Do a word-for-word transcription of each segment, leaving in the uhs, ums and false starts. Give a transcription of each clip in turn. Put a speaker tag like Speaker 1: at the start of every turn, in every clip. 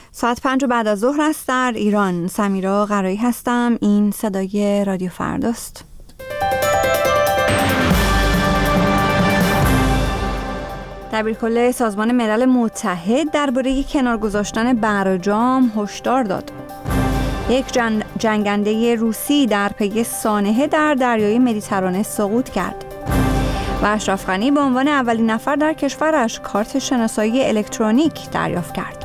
Speaker 1: ساعت پنج بعد از ظهر است در ایران. سمیرا قرایی هستم. این صدای رادیو فرداست. دبیرکل سازمان ملل متحد درباره کنار گذاشتن برجام هشدار داد. یک جن... جنگنده روسی در پی سانحه در دریای مدیترانه سقوط کرد. و اشرف غنی به عنوان اولین نفر در کشورش کارت شناسایی الکترونیک دریافت کرد.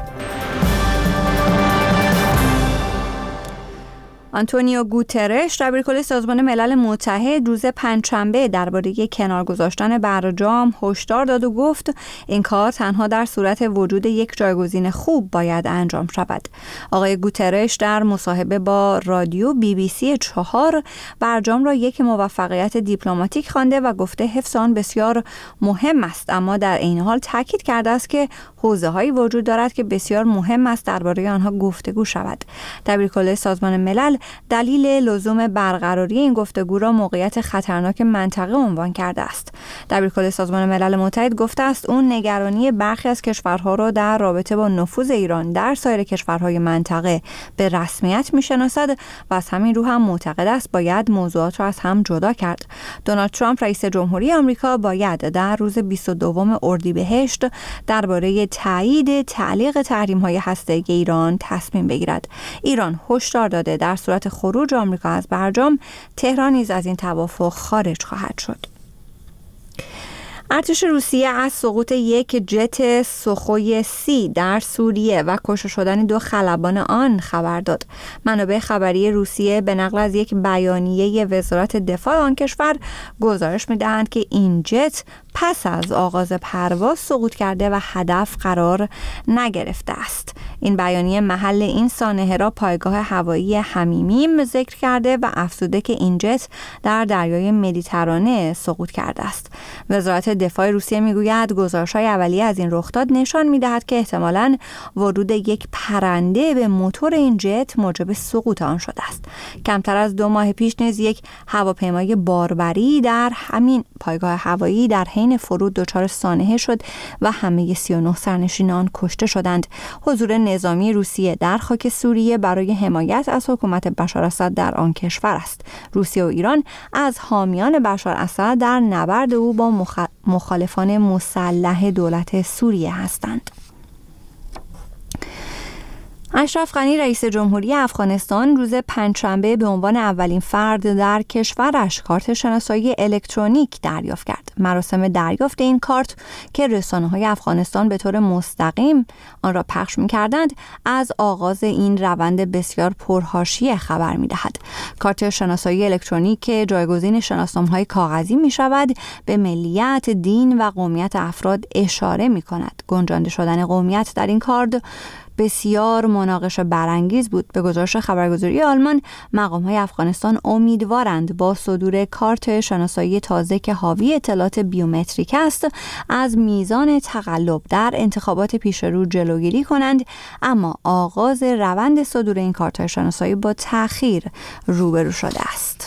Speaker 1: آنتونیو گوترش دبیرکل سازمان ملل متحد روز پنجشنبه درباره کنار گذاشتن برجام هشدار داد و گفت این کار تنها در صورت وجود یک جایگزین خوب باید انجام شود. آقای گوترش در مصاحبه با رادیو بی بی سی چهار برجام را یک موفقیت دیپلماتیک خوانده و گفته حفظ آن بسیار مهم است، اما در این حال تاکید کرده است که حوزه‌هایی وجود دارد که بسیار مهم است درباره آنها گفتگو شود. دبیرکل سازمان ملل دلیل لزوم برقراری این گفتگو را موقعیت خطرناک منطقه عنوان کرده است. دبیرکل سازمان ملل متحد گفته است اون نگرانی برخی از کشورها را در رابطه با نفوذ ایران در سایر کشورهای منطقه به رسمیت میشناسد و از همین رو هم معتقد است باید موضوعات را از هم جدا کرد. دونالد ترامپ رئیس جمهوری آمریکا باید در روز بیست و دوم اردیبهشت درباره تایید تعلیق تحریم‌های هسته‌ای ایران تصمیم بگیرد. ایران هشدار داده در صورت خروج آمریکا از برجام تهران نیز از این توافق خارج خواهد شد. ارتش روسیه از سقوط یک جت سوخوی سی در سوریه و کشته شدن دو خلبان آن خبر داد. منابع خبری روسیه به نقل از یک بیانیه وزارت دفاع آن کشور گزارش می‌دهند که این جت پس از آغاز پرواز سقوط کرده و هدف قرار نگرفته است. این بیانیه محل این سانحه را پایگاه هوایی حمیمیم ذکر کرده و افزوده که این جت در دریای مدیترانه سقوط کرده است. وزارت دفاع روسیه میگوید گزارش‌های اولیه از این رخداد نشان می‌دهد که احتمالاً ورود یک پرنده به موتور این جت موجب سقوط آن شده است. کمتر از دو ماه پیش نیز یک هواپیمای باربری در همین پایگاه هوایی در حین فرود دچار سانحه شد و همه سی و نه سرنشین آن کشته شدند. حضور نظامی روسیه در خاک سوریه برای حمایت از حکومت بشار اسد در آن کشور است. روسیه و ایران از حامیان بشار اسد در نبرد او با مخ... مخالفان مسلح دولت سوریه هستند. اشرف غنی رئیس جمهوری افغانستان روز پنجشنبه به عنوان اولین فرد در کشورش کارت شناسایی الکترونیک دریافت کرد. مراسم دریافت این کارت که رسانه‌های افغانستان به طور مستقیم آن را پخش می‌کردند، از آغاز این روند بسیار پرحاشیه خبر می‌دهد. کارت شناسایی الکترونیک که جایگزین شناسنامه‌های کاغذی می‌شود، به ملیت، دین و قومیت افراد اشاره می‌کند. گنجانده شدن قومیت در این کارت بسیار مناقشه برانگیز بود. به گزارش خبرگزاری آلمان، مقام‌های افغانستان امیدوارند با صدور کارت شناسایی تازه که حاوی اطلاعات بیومتریک است از میزان تقلب در انتخابات پیش رو جلوگیری کنند، اما آغاز روند صدور این کارت شناسایی با تأخیر روبرو شده است.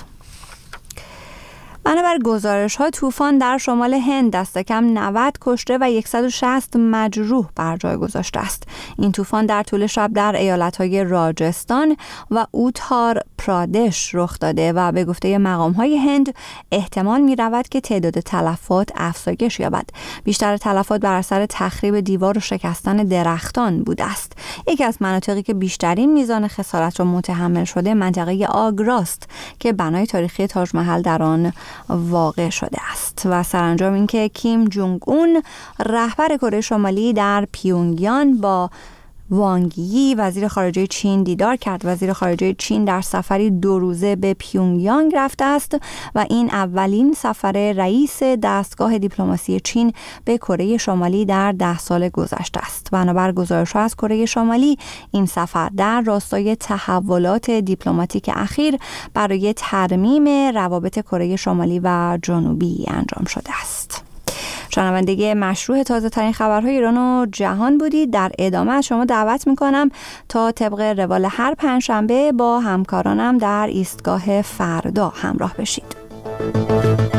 Speaker 1: بنابر گزارش‌ها طوفان در شمال هند دست کم نود کشته و صد و شصت مجروح بر جای گذاشته است. این طوفان در طول شب در ایالت‌های راجستان و اوتار پرادش رخ داده و به گفته مقام‌های هند احتمال می‌رود که تعداد تلفات افزایش یابد. بیشتر تلفات بر اثر تخریب دیوار و شکستن درختان بوده است. یکی از مناطقی که بیشترین میزان خسارت را متحمل شده منطقه آگراست که بنای تاریخی تاج محل در آن واقع شده است. و سرانجام اینکه کیم جونگ اون رهبر کره شمالی در پیونگیان با وانگ یی وزیر خارجه چین دیدار کرد. وزیر خارجه چین در سفری دو روزه به پیونگیانگ رفته است و این اولین سفر رئیس دستگاه دیپلماسی چین به کره شمالی در ده سال گذشته است. بنابر گزارش‌ها از کره شمالی، این سفر در راستای تحولات دیپلماتیک اخیر برای ترمیم روابط کره شمالی و جنوبی انجام شده است. شنونده مشروع تازه ترین خبرهای ایران و جهان بودید. در ادامه از شما دعوت میکنم تا طبق روال هر پنجشنبه با همکارانم در ایستگاه فردا همراه بشید.